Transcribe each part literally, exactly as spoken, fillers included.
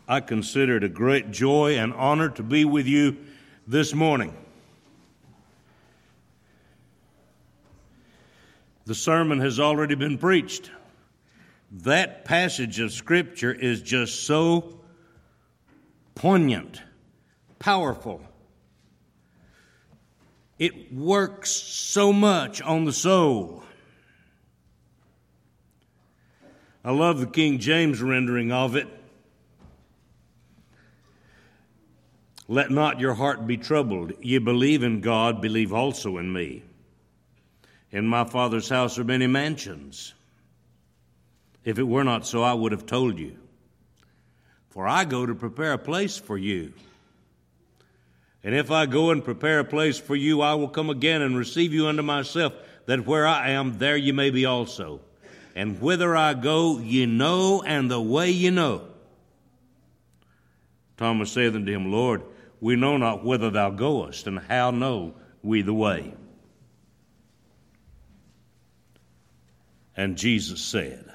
I consider it a great joy and honor to be with you this morning. The sermon has already been preached. That passage of Scripture is just so poignant, powerful. It works so much on the soul. I love the King James rendering of it. Let not your heart be troubled. Ye believe in God, believe also in me. In my Father's house are many mansions. If it were not so, I would have told you. For I go to prepare a place for you. And if I go and prepare a place for you, I will come again and receive you unto myself, that where I am, there ye may be also. And whither I go, ye know, and the way ye know. Thomas saith unto him, Lord, we know not whither thou goest, and how know we the way? And Jesus said,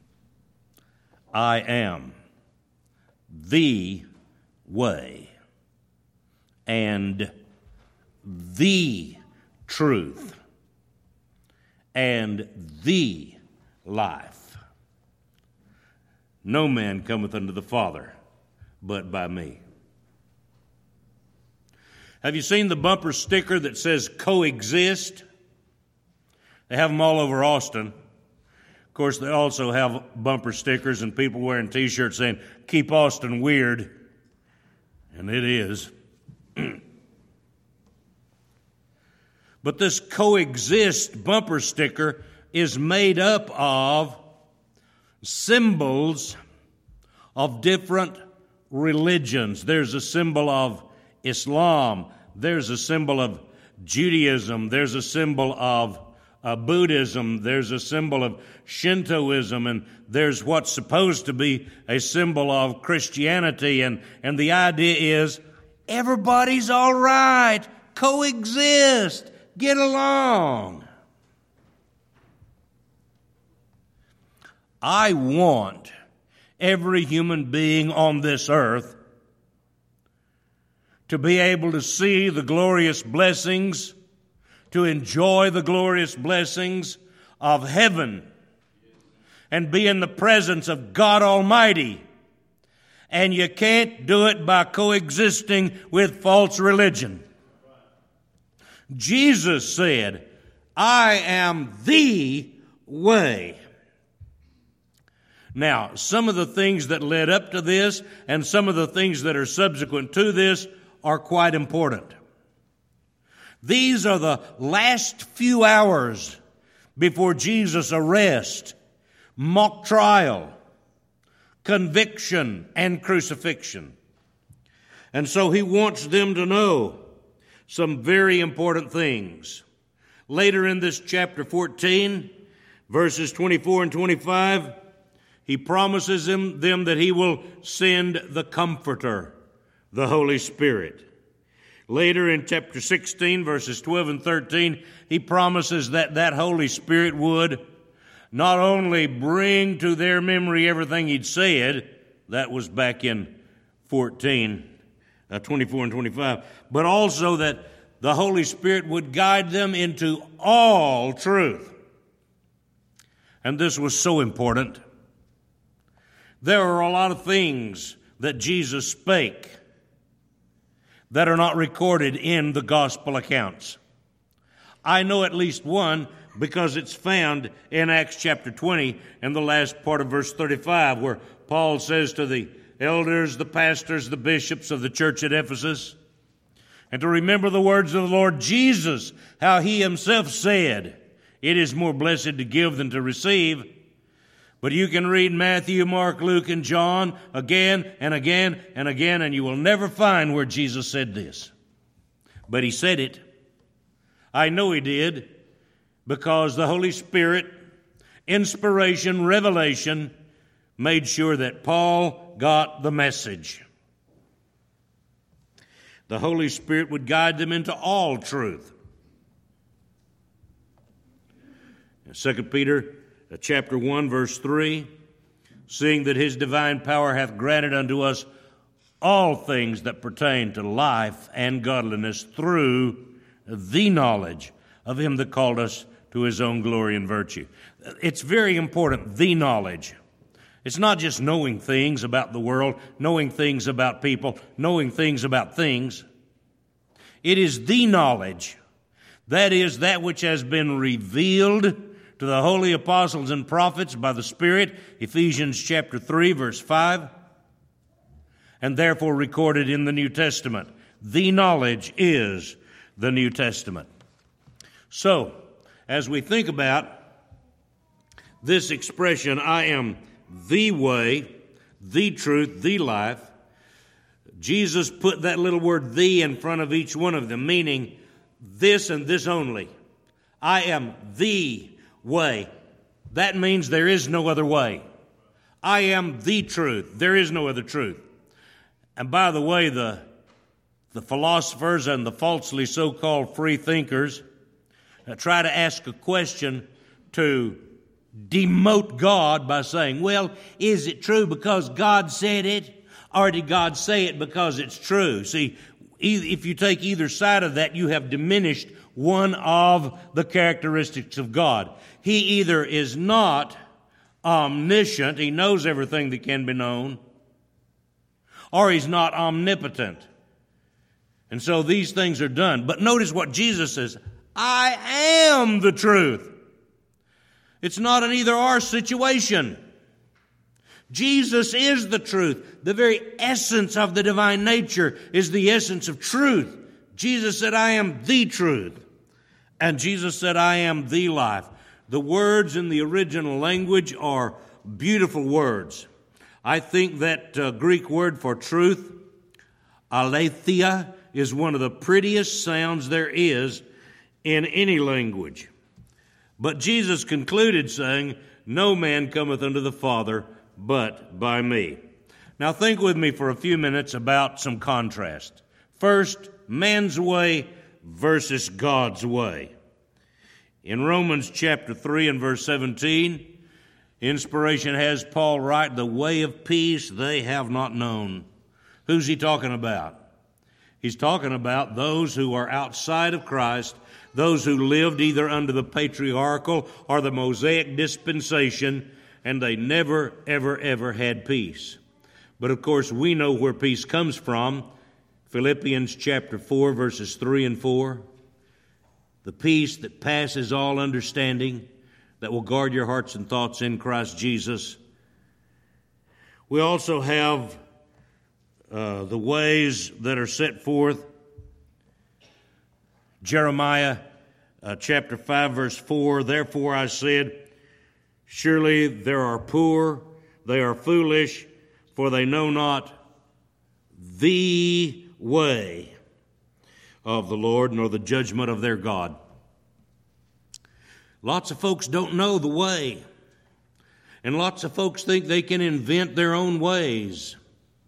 I am the way and the truth and the life. No man cometh unto the Father but by me. Have you seen the bumper sticker that says coexist? They have them all over Austin. Of course, they also have bumper stickers and people wearing T-shirts saying, keep Austin weird. And it is. But this coexist bumper sticker is made up of symbols of different religions. There's a symbol of Islam. There's a symbol of Judaism. There's a symbol of uh, Buddhism. There's a symbol of Shintoism. And there's what's supposed to be a symbol of Christianity. And, and the idea is everybody's all right. Coexist. Get along. I want every human being on this earth to be able to see the glorious blessings, to enjoy the glorious blessings of heaven, and be in the presence of God Almighty. And you can't do it by coexisting with false religion. Jesus said, I am the way. Now, some of the things that led up to this and some of the things that are subsequent to this are quite important. These are the last few hours before Jesus' arrest, mock trial, conviction, and crucifixion. And so he wants them to know some very important things. Later in this chapter fourteen, verses twenty-four and twenty-five, he promises them, them that he will send the Comforter, the Holy Spirit. Later in chapter sixteen, verses twelve and thirteen, he promises that that Holy Spirit would not only bring to their memory everything he'd said, that was back in fourteen, uh, twenty-four and twenty-five, but also that the Holy Spirit would guide them into all truth. And this was so important. There are a lot of things that Jesus spake that are not recorded in the gospel accounts. I know at least one because it's found in Acts chapter twenty and the last part of verse thirty-five, where Paul says to the elders, the pastors, the bishops of the church at Ephesus, and to remember the words of the Lord Jesus, how he himself said, it is more blessed to give than to receive. But you can read Matthew, Mark, Luke, and John again and again and again, and you will never find where Jesus said this. But he said it. I know he did, because the Holy Spirit, inspiration, revelation, made sure that Paul got the message. The Holy Spirit would guide them into all truth. Second Peter chapter one, verse three, seeing that his divine power hath granted unto us all things that pertain to life and godliness through the knowledge of him that called us to his own glory and virtue. It's very important, the knowledge. It's not just knowing things about the world, knowing things about people, knowing things about things. It is the knowledge. That is that which has been revealed to the holy apostles and prophets by the Spirit, Ephesians chapter three, verse five, and therefore recorded in the New Testament. The knowledge is the New Testament. So, as we think about this expression, I am the way, the truth, the life, Jesus put that little word "the" in front of each one of them, meaning this and this only. I am the way. That means there is no other way. I am the truth. There is no other truth. And by the way, the, the philosophers and the falsely so-called free thinkers uh, try to ask a question to demote God by saying, well, is it true because God said it? Or did God say it because it's true? See, if you take either side of that, you have diminished one of the characteristics of God. He either is not omniscient, he knows everything that can be known, or he's not omnipotent. And so these things are done. But notice what Jesus says, I am the truth. It's not an either-or situation. Jesus is the truth. The very essence of the divine nature is the essence of truth. Jesus said, I am the truth. And Jesus said, I am the life. The words in the original language are beautiful words. I think that uh, Greek word for truth, aletheia, is one of the prettiest sounds there is in any language. But Jesus concluded saying, no man cometh unto the Father but by me. Now think with me for a few minutes about some contrast. First, man's way versus God's way. In Romans chapter three and verse seventeen, inspiration has Paul write, the way of peace they have not known. Who's he talking about? He's talking about those who are outside of Christ, those who lived either under the patriarchal or the Mosaic dispensation, and they never, ever, ever had peace. But of course, we know where peace comes from. Philippians chapter four, verses three and four. The peace that passes all understanding, that will guard your hearts and thoughts in Christ Jesus. We also have uh, the ways that are set forth. Jeremiah uh, chapter five, verse four, therefore I said, surely there are poor, they are foolish, for they know not the way of the Lord, nor the judgment of their God. Lots of folks don't know the way. And lots of folks think they can invent their own ways.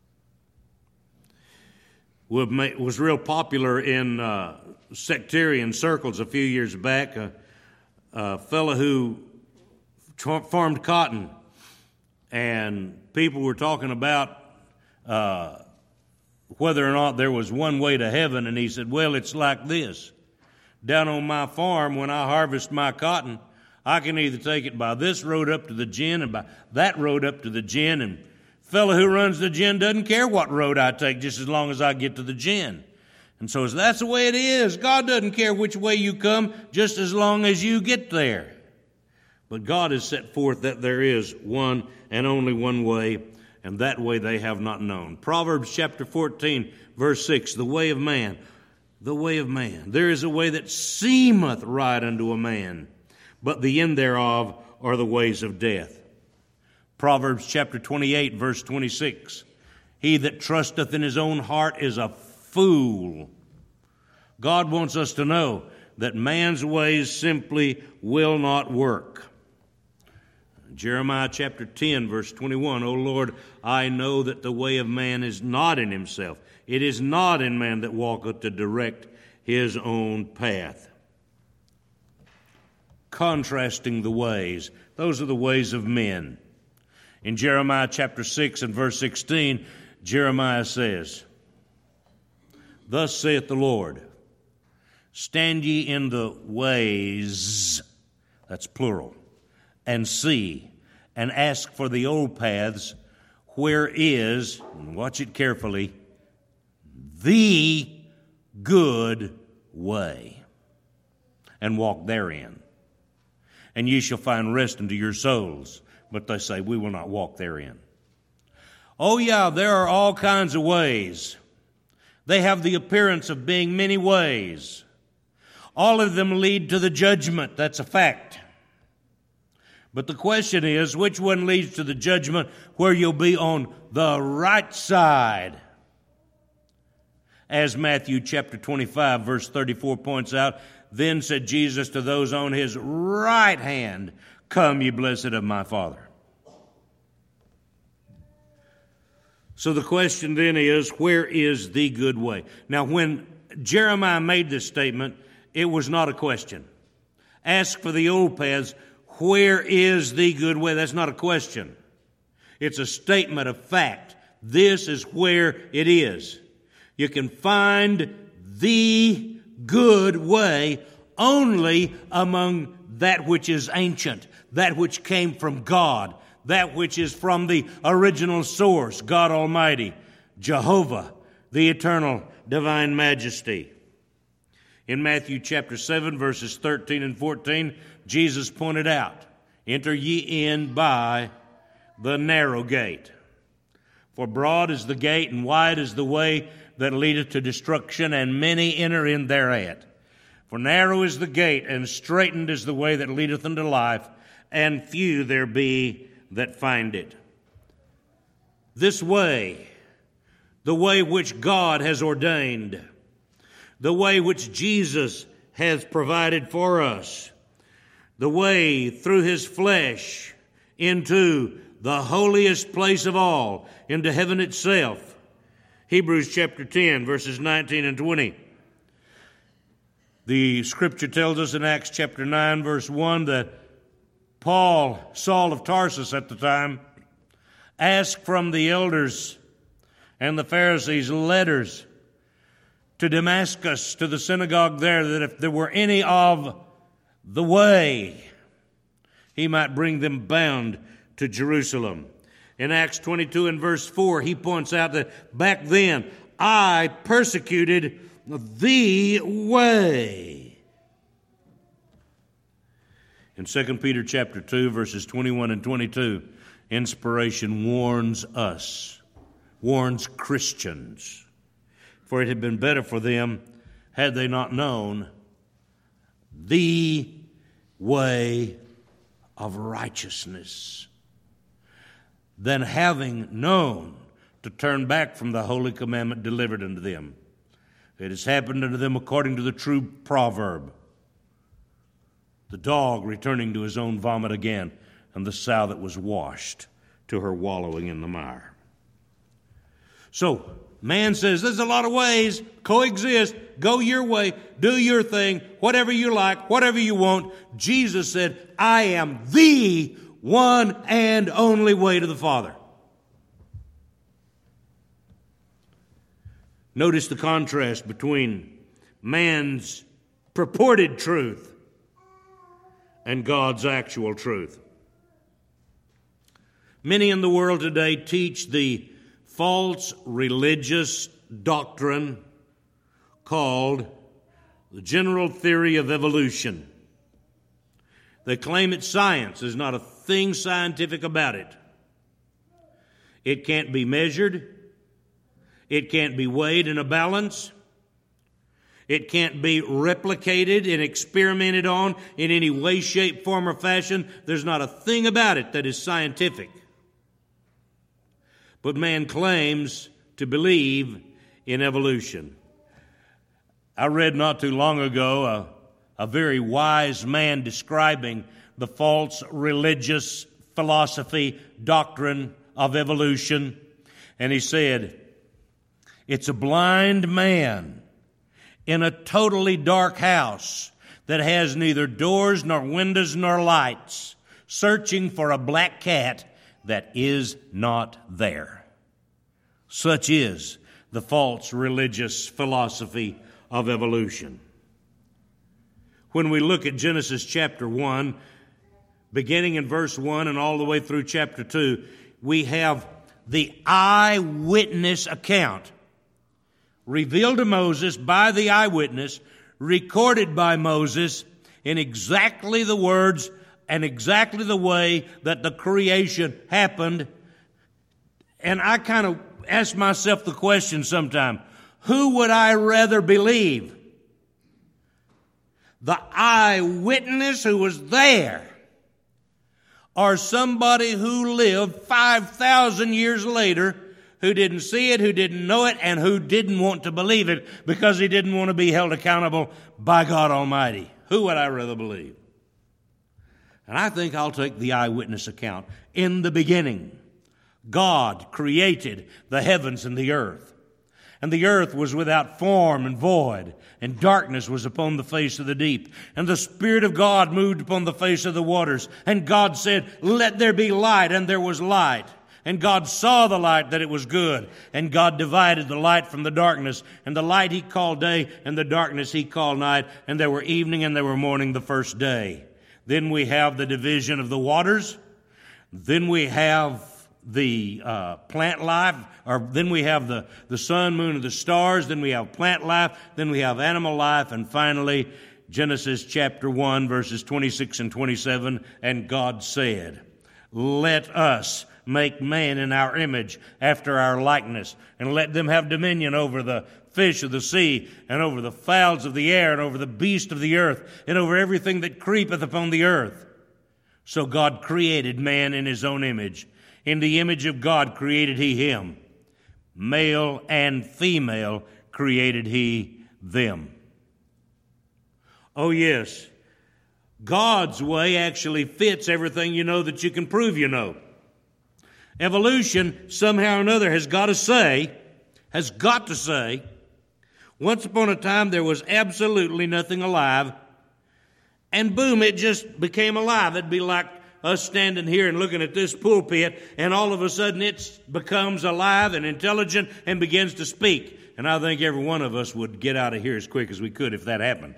It was real popular in uh, sectarian circles a few years back. A, a fellow who farmed cotton, and people were talking about uh, whether or not there was one way to heaven, and he said, well, it's like this. Down on my farm, when I harvest my cotton, I can either take it by this road up to the gin and by that road up to the gin, and the fellow who runs the gin doesn't care what road I take, just as long as I get to the gin. And so that's the way it is. God doesn't care which way you come, just as long as you get there. But God has set forth that there is one and only one way, and that way they have not known. Proverbs chapter fourteen, verse six, the way of man, the way of man. There is a way that seemeth right unto a man, but the end thereof are the ways of death. Proverbs chapter twenty-eight, verse twenty-six, he that trusteth in his own heart is a fool. God wants us to know that man's ways simply will not work. Jeremiah chapter ten, verse twenty-one, O Lord, I know that the way of man is not in himself. It is not in man that walketh to direct his own path. Contrasting the ways. Those are the ways of men. In Jeremiah chapter six and verse sixteen, Jeremiah says, "Thus saith the Lord, stand ye in the ways," that's plural, "and see, and ask for the old paths, where is," and watch it carefully, "the good way, and walk therein. And ye shall find rest unto your souls." But they say, "We will not walk therein." Oh yeah, there are all kinds of ways. They have the appearance of being many ways. All of them lead to the judgment. That's a fact. But the question is, which one leads to the judgment where you'll be on the right side? As Matthew chapter twenty-five, verse thirty-four points out, "Then said Jesus to those on his right hand, Come, ye blessed of my Father." So the question then is, where is the good way? Now, when Jeremiah made this statement, it was not a question. Ask for the old paths, where is the good way? That's not a question. It's a statement of fact. This is where it is. You can find the good way only among that which is ancient, that which came from God, that which is from the original source, God Almighty, Jehovah, the eternal divine majesty. In Matthew chapter seven, verses thirteen and fourteen, Jesus pointed out, "Enter ye in by the narrow gate. For broad is the gate, and wide is the way that leadeth to destruction, and many enter in thereat. For narrow is the gate, and straitened is the way that leadeth unto life, and few there be that find it." This way, the way which God has ordained, the way which Jesus has provided for us, the way through his flesh into the holiest place of all, into heaven itself. Hebrews chapter ten, verses nineteen and twenty. The scripture tells us in Acts chapter nine, verse one, that Paul, Saul of Tarsus at the time, asked from the elders and the Pharisees letters to Damascus, to the synagogue there, that if there were any of the way, he might bring them bound to Jerusalem. In Acts twenty-two and verse four, he points out that back then, I persecuted the way. In Second Peter chapter two, verses twenty-one and twenty-two, inspiration warns us, warns Christians, for it had been better for them had they not known the way of righteousness, than having known to turn back from the holy commandment delivered unto them. It has happened unto them according to the true proverb, the dog returning to his own vomit again, and the sow that was washed to her wallowing in the mire. So, man says, there's a lot of ways, coexist, go your way, do your thing, whatever you like, whatever you want. Jesus said, I am the one and only way to the Father. Notice the contrast between man's purported truth and God's actual truth. Many in the world today teach the false religious doctrine called the general theory of evolution. They claim it's science. There's not a thing scientific about it. It can't be measured. It can't be weighed in a balance. It can't be replicated and experimented on in any way, shape, form, or fashion. There's not a thing about it that is scientific. But man claims to believe in evolution. I read not too long ago a, a very wise man describing the false religious philosophy doctrine of evolution. And he said, it's a blind man in a totally dark house that has neither doors nor windows nor lights, searching for a black cat that is not there. Such is the false religious philosophy of evolution. When we look at Genesis chapter one, beginning in verse one and all the way through chapter two, we have the eyewitness account revealed to Moses by the eyewitness, recorded by Moses in exactly the words and exactly the way that the creation happened. And I kind of ask myself the question sometime, who would I rather believe? The eyewitness who was there, or somebody who lived five thousand years later, who didn't see it, who didn't know it, and who didn't want to believe it because he didn't want to be held accountable by God Almighty? Who would I rather believe? And I think I'll take the eyewitness account. In the beginning, God created the heavens and the earth. And the earth was without form and void, and darkness was upon the face of the deep. And the Spirit of God moved upon the face of the waters. And God said, "Let there be light," and there was light. And God saw the light, that it was good. And God divided the light from the darkness. And the light he called day, and the darkness he called night. And there were evening and there were morning the first day. Then we have the division of the waters. Then we have the uh, plant life, or then we have the, the sun, moon, and the stars. Then we have plant life. Then we have animal life. And finally, Genesis chapter one, verses twenty-six and twenty-seven. And God said, "Let us make man in our image, after our likeness, and let them have dominion over the fish of the sea, and over the fowls of the air, and over the beast of the earth, and over everything that creepeth upon the earth." So God created man in his own image. In the image of God created he him. Male and female created he them. Oh yes, God's way actually fits everything you know that you can prove you know. Evolution, somehow or another, has got to say, has got to say, once upon a time there was absolutely nothing alive, and boom, it just became alive. It'd be like us standing here and looking at this pulpit, and all of a sudden it becomes alive and intelligent and begins to speak. And I think every one of us would get out of here as quick as we could if that happened.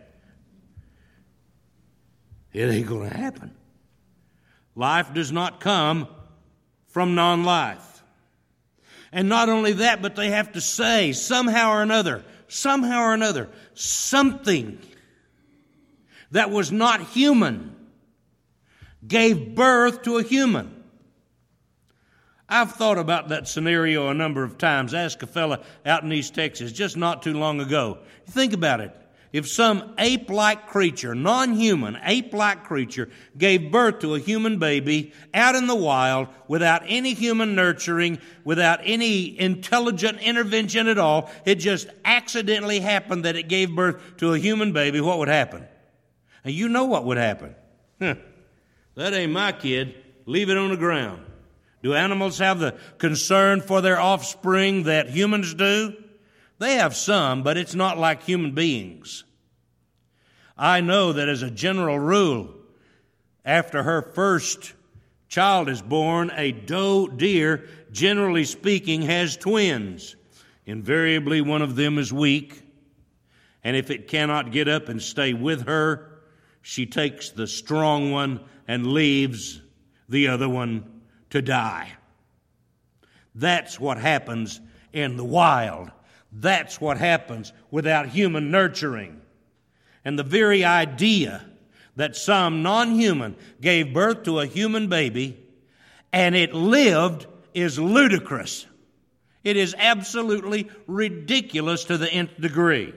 It ain't going to happen. Life does not come from non-life. And not only that, but they have to say somehow or another, somehow or another, something that was not human gave birth to a human. I've thought about that scenario a number of times. Ask a fella out in East Texas just not too long ago. Think about it. If some ape-like creature, non-human, ape-like creature, gave birth to a human baby out in the wild without any human nurturing, without any intelligent intervention at all, it just accidentally happened that it gave birth to a human baby, what would happen? And you know what would happen. Huh. That ain't my kid. Leave it on the ground. Do animals have the concern for their offspring that humans do? They have some, but it's not like human beings. I know that as a general rule, after her first child is born, a doe deer, generally speaking, has twins. Invariably, one of them is weak, and if it cannot get up and stay with her, she takes the strong one and leaves the other one to die. That's what happens in the wild. That's what happens without human nurturing. And the very idea that some non-human gave birth to a human baby and it lived is ludicrous. It is absolutely ridiculous to the nth degree.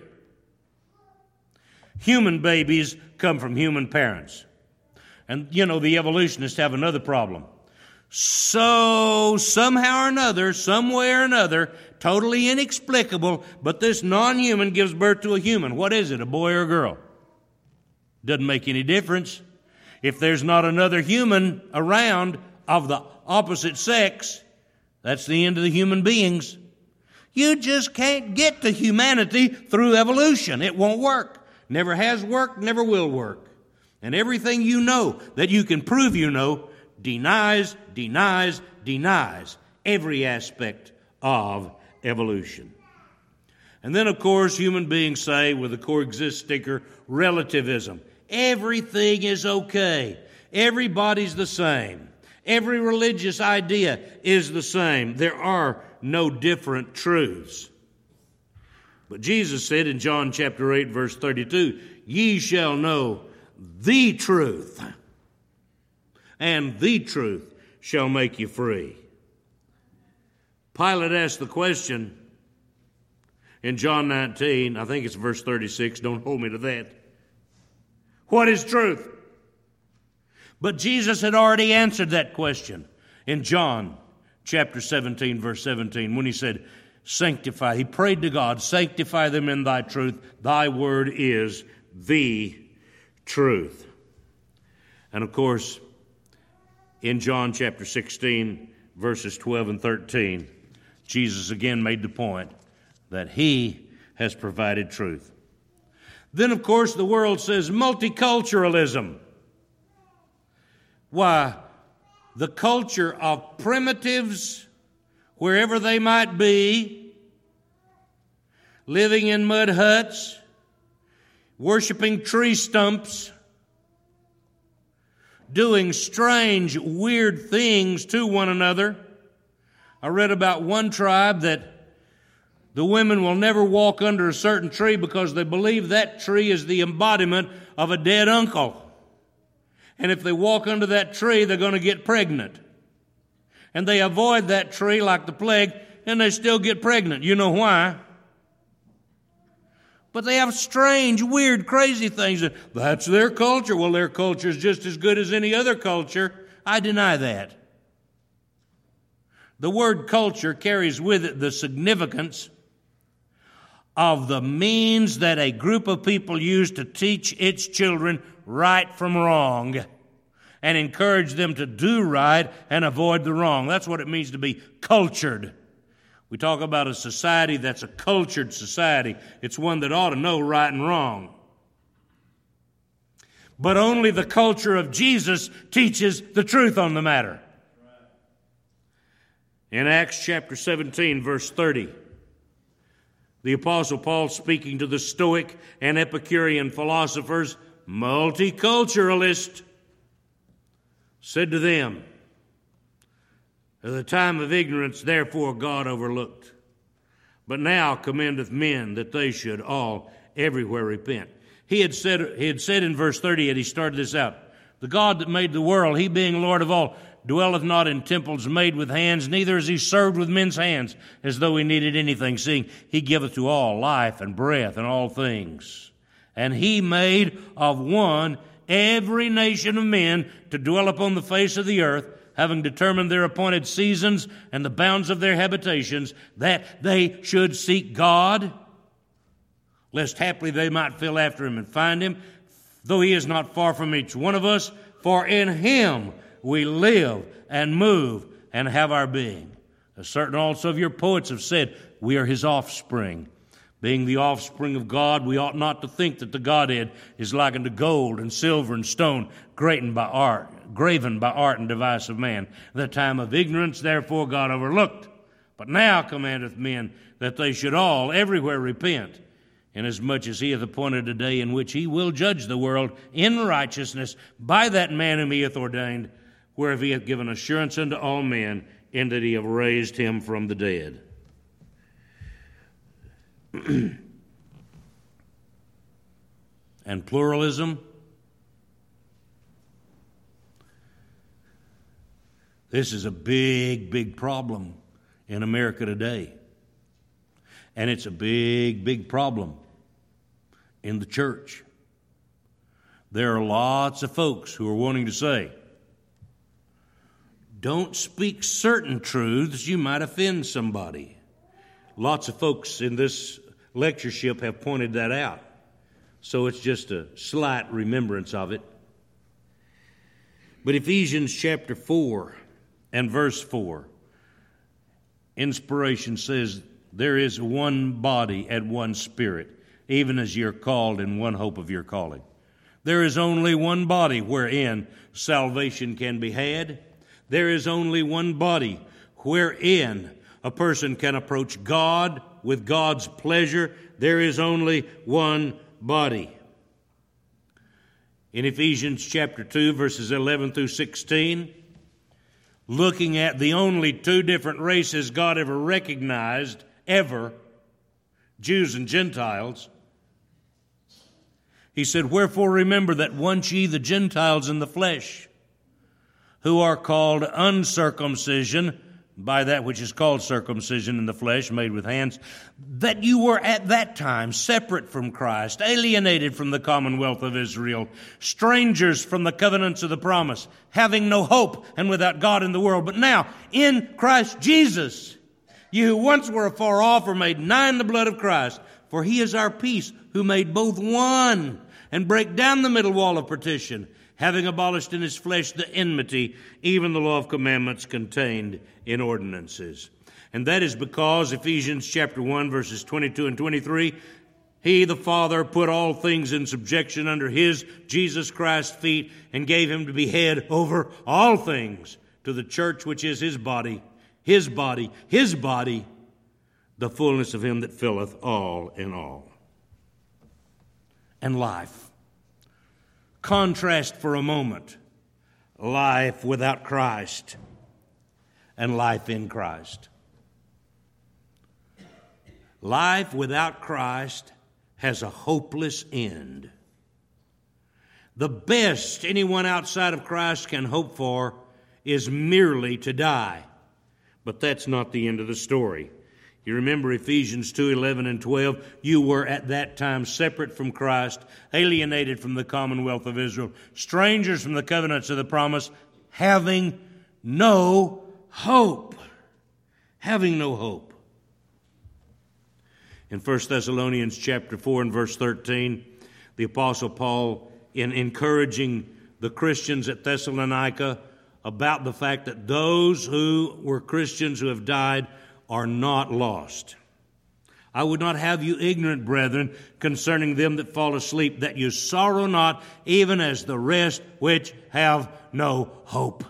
Human babies come from human parents. And, you know, the evolutionists have another problem. So, somehow or another, some way or another, totally inexplicable, but this non-human gives birth to a human. What is it, a boy or a girl? Doesn't make any difference. If there's not another human around of the opposite sex, that's the end of the human beings. You just can't get to humanity through evolution. It won't work. Never has worked, never will work. And everything you know that you can prove you know denies, denies, denies every aspect of evolution. And then, of course, human beings say, with the coexist sticker, relativism. Everything is okay. Everybody's the same. Every religious idea is the same. There are no different truths. But Jesus said in John chapter eight, verse thirty-two, ye shall know the truth, and the truth shall make you free. Pilate asked the question in John nineteen, I think it's verse thirty-six, don't hold me to that. What is truth? But Jesus had already answered that question in John chapter seventeen, verse seventeen, when he said, sanctify. He prayed to God, sanctify them in thy truth. Thy word is the truth. And of course, in John chapter sixteen, verses twelve and thirteen, Jesus again made the point that he has provided truth. Then, of course, the world says multiculturalism. Why, the culture of primitives, wherever they might be, living in mud huts, worshiping tree stumps, doing strange, weird things to one another. I read about one tribe that the women will never walk under a certain tree because they believe that tree is the embodiment of a dead uncle. And if they walk under that tree, they're going to get pregnant. And they avoid that tree like the plague, and they still get pregnant. You know why? But they have strange, weird, crazy things. That's their culture. Well, their culture is just as good as any other culture. I deny that. The word culture carries with it the significance of the means that a group of people use to teach its children right from wrong and encourage them to do right and avoid the wrong. That's what it means to be cultured. We talk about a society that's a cultured society. It's one that ought to know right and wrong. But only the culture of Jesus teaches the truth on the matter. In Acts chapter seventeen, verse thirty, the Apostle Paul, speaking to the Stoic and Epicurean philosophers, multiculturalist, said to them, at the time of ignorance, therefore, God overlooked. But now commendeth men that they should all everywhere repent. He had said, he had said in verse thirty, and he started this out, the God that made the world, he being Lord of all, dwelleth not in temples made with hands, neither is he served with men's hands, as though he needed anything, seeing he giveth to all life and breath and all things. And he made of one every nation of men to dwell upon the face of the earth, having determined their appointed seasons and the bounds of their habitations, that they should seek God, lest haply they might feel after him and find him, though he is not far from each one of us, for in him we live and move and have our being. As certain also of your poets have said, we are his offspring. Being the offspring of God, we ought not to think that the Godhead is likened to gold and silver and stone, graven by art, graven by art and device of man. The time of ignorance, therefore, God overlooked. But now commandeth men that they should all everywhere repent, inasmuch as he hath appointed a day in which he will judge the world in righteousness by that man whom he hath ordained, whereof he hath given assurance unto all men, in that he hath raised him from the dead. And pluralism, this is a big, big problem in America today. And it's a big, big problem in the church. There are lots of folks who are wanting to say, don't speak certain truths, you might offend somebody. Lots of folks in this lectureship have pointed that out. So it's just a slight remembrance of it. But Ephesians chapter four and verse four, inspiration says, there is one body and one spirit, even as you're called in one hope of your calling. There is only one body wherein salvation can be had. There is only one body wherein a person can approach God with God's pleasure. There is only one body. In Ephesians chapter two, verses eleven through sixteen, looking at the only two different races God ever recognized, ever, Jews and Gentiles, he said, "Wherefore remember that once ye the Gentiles in the flesh, who are called uncircumcision, by that which is called circumcision in the flesh, made with hands, that you were at that time separate from Christ, alienated from the commonwealth of Israel, strangers from the covenants of the promise, having no hope and without God in the world. But now, in Christ Jesus, you who once were afar off are made nigh in the blood of Christ. For he is our peace, who made both one, and brake down the middle wall of partition, having abolished in his flesh the enmity, even the law of commandments contained in ordinances." And that is because Ephesians chapter one, verses twenty-two and twenty-three, he, the Father, put all things in subjection under his, Jesus Christ's feet, and gave him to be head over all things to the church, which is his body, his body, his body, the fullness of him that filleth all in all. And life. Contrast for a moment life without Christ and life in Christ. Life without Christ has a hopeless end. The best anyone outside of Christ can hope for is merely to die. But that's not the end of the story. You remember Ephesians two, eleven and twelve. You were at that time separate from Christ, alienated from the commonwealth of Israel, strangers from the covenants of the promise, having no hope. Having no hope. In First Thessalonians chapter four and verse thirteen, the Apostle Paul, in encouraging the Christians at Thessalonica about the fact that those who were Christians who have died are not lost. "I would not have you ignorant, brethren, concerning them that fall asleep, that you sorrow not, even as the rest which have no hope.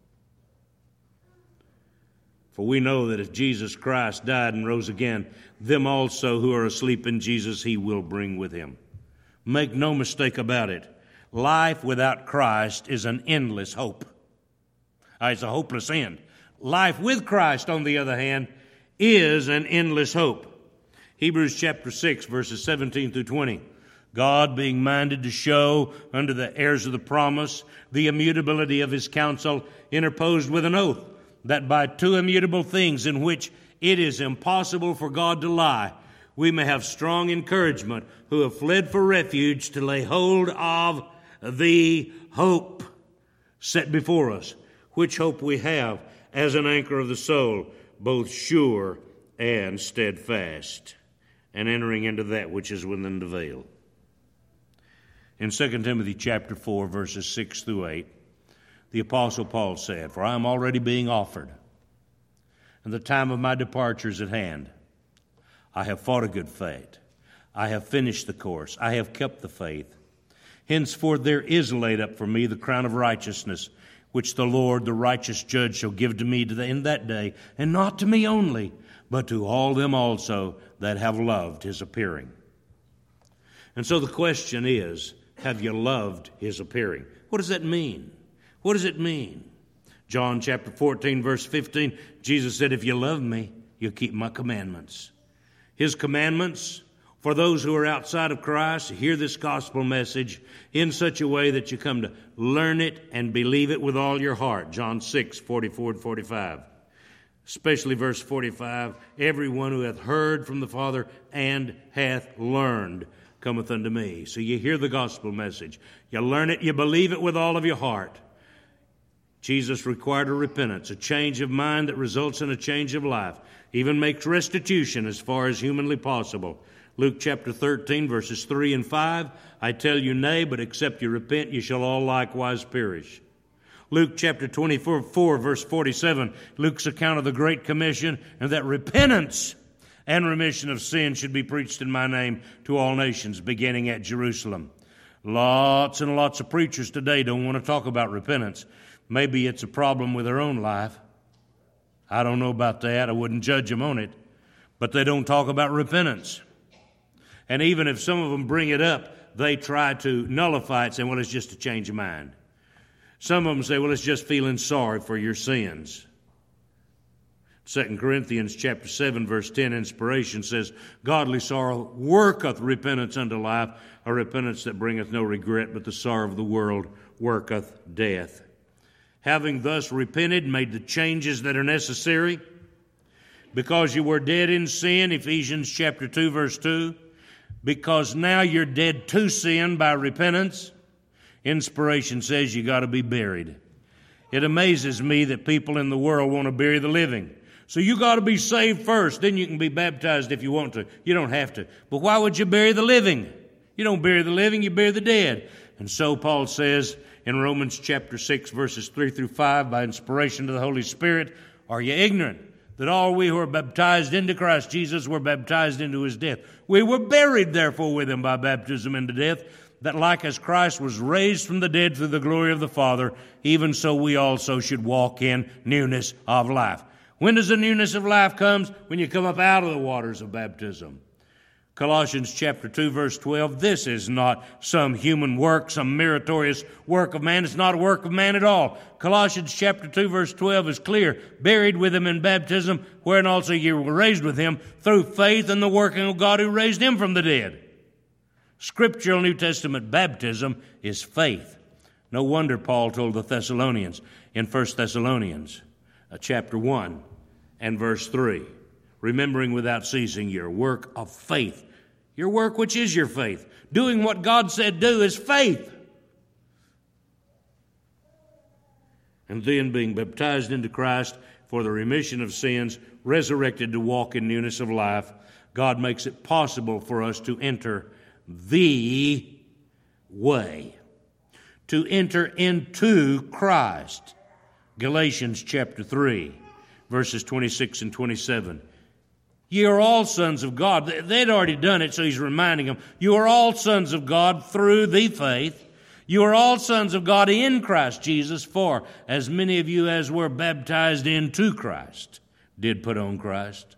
For we know that if Jesus Christ died and rose again, them also who are asleep in Jesus he will bring with him." Make no mistake about it. Life without Christ is an endless hope. Uh, it's a hopeless end. Life with Christ, on the other hand, is an endless hope. Hebrews chapter six, verses seventeen through twenty. God, being minded to show unto the heirs of the promise the immutability of his counsel, interposed with an oath, that by two immutable things in which it is impossible for God to lie, we may have strong encouragement who have fled for refuge to lay hold of the hope set before us, which hope we have as an anchor of the soul, both sure and steadfast, and entering into that which is within the veil. In Second Timothy chapter four, verses six through eight, the Apostle Paul said, "For I am already being offered, and the time of my departure is at hand. I have fought a good fight. I have finished the course. I have kept the faith. Henceforth there is laid up for me the crown of righteousness, which the Lord, the righteous judge, shall give to me to the, in that day, and not to me only, but to all them also that have loved his appearing." And so the question is, have you loved his appearing? What does that mean? What does it mean? John chapter fourteen, verse fifteen, Jesus said, "If you love me, you'll keep my commandments." His commandments, for those who are outside of Christ, hear this gospel message in such a way that you come to learn it and believe it with all your heart. John six, forty-four and forty-five. Especially verse forty-five, "Everyone who hath heard from the Father and hath learned cometh unto me." So you hear the gospel message. You learn it, you believe it with all of your heart. Jesus required a repentance, a change of mind that results in a change of life, even makes restitution as far as humanly possible. Luke chapter thirteen, verses three and five, "I tell you, nay, but except you repent, you shall all likewise perish." Luke chapter twenty-four, four, verse forty-seven, Luke's account of the Great Commission, and that repentance and remission of sin should be preached in my name to all nations, beginning at Jerusalem. Lots and lots of preachers today don't want to talk about repentance. Maybe it's a problem with their own life. I don't know about that. I wouldn't judge them on it. But they don't talk about repentance. And even if some of them bring it up, they try to nullify it, saying, well, it's just a change of mind. Some of them say, well, it's just feeling sorry for your sins. Second Corinthians chapter seven, verse ten, inspiration says, godly sorrow worketh repentance unto life, a repentance that bringeth no regret, but the sorrow of the world worketh death. Having thus repented, made the changes that are necessary, because you were dead in sin, Ephesians chapter two, verse two, because now you're dead to sin by repentance, inspiration says you got to be buried. It amazes me that people in the world want to bury the living. So you got to be saved first, then you can be baptized if you want to. You don't have to. But why would you bury the living? You don't bury the living, you bury the dead. And so Paul says in Romans chapter six, verses three through five, by inspiration of the Holy Spirit, are you ignorant that all we who are baptized into Christ Jesus were baptized into his death? We were buried, therefore, with him by baptism into death, that like as Christ was raised from the dead through the glory of the Father, even so we also should walk in newness of life. When does the newness of life come? When you come up out of the waters of baptism. Colossians chapter two, verse twelve, this is not some human work, some meritorious work of man. It's not a work of man at all. Colossians chapter two, verse twelve is clear. Buried with him in baptism, wherein also you were raised with him through faith in the working of God who raised him from the dead. Scriptural New Testament baptism is faith. No wonder Paul told the Thessalonians in First Thessalonians uh, chapter one and verse three, remembering without ceasing your work of faith. Your work, which is your faith. Doing what God said do is faith. And then being baptized into Christ for the remission of sins, resurrected to walk in newness of life, God makes it possible for us to enter the way, to enter into Christ. Galatians chapter three, verses twenty-six and twenty-seven. Ye are all sons of God. They'd already done it, so he's reminding them. You are all sons of God through the faith. You are all sons of God in Christ Jesus, for as many of you as were baptized into Christ did put on Christ.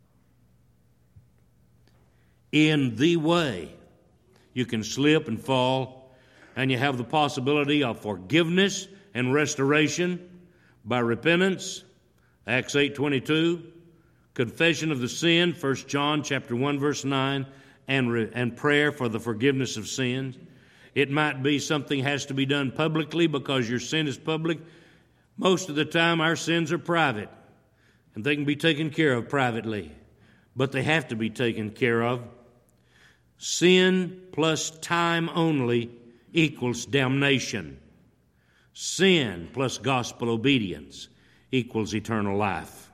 In the way, you can slip and fall, and you have the possibility of forgiveness and restoration by repentance, Acts eight twenty-two, confession of the sin, First John chapter one, verse nine, and, re, and prayer for the forgiveness of sins. It might be something has to be done publicly because your sin is public. Most of the time our sins are private, and they can be taken care of privately, but they have to be taken care of. Sin plus time only equals damnation. Sin plus gospel obedience equals eternal life.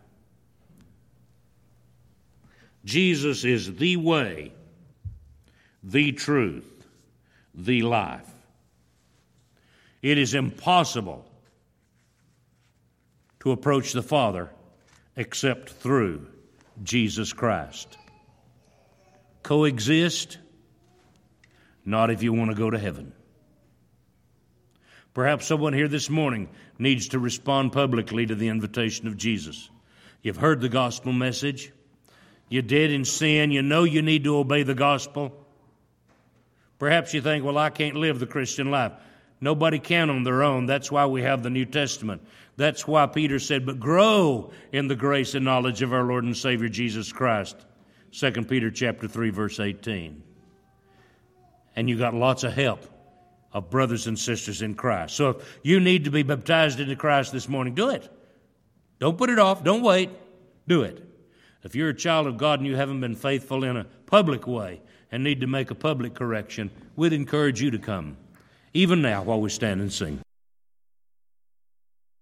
Jesus is the way, the truth, the life. It is impossible to approach the Father except through Jesus Christ. Coexist? Not if you want to go to heaven. Perhaps someone here this morning needs to respond publicly to the invitation of Jesus. You've heard the gospel message. You're dead in sin. You know you need to obey the gospel. Perhaps you think, well, I can't live the Christian life. Nobody can on their own. That's why we have the New Testament. That's why Peter said, but grow in the grace and knowledge of our Lord and Savior Jesus Christ. Second Peter chapter three, verse eighteen. And you got lots of help of brothers and sisters in Christ. So if you need to be baptized into Christ this morning, do it. Don't put it off. Don't wait. Do it. If you're a child of God and you haven't been faithful in a public way and need to make a public correction, we'd encourage you to come, even now while we stand and sing.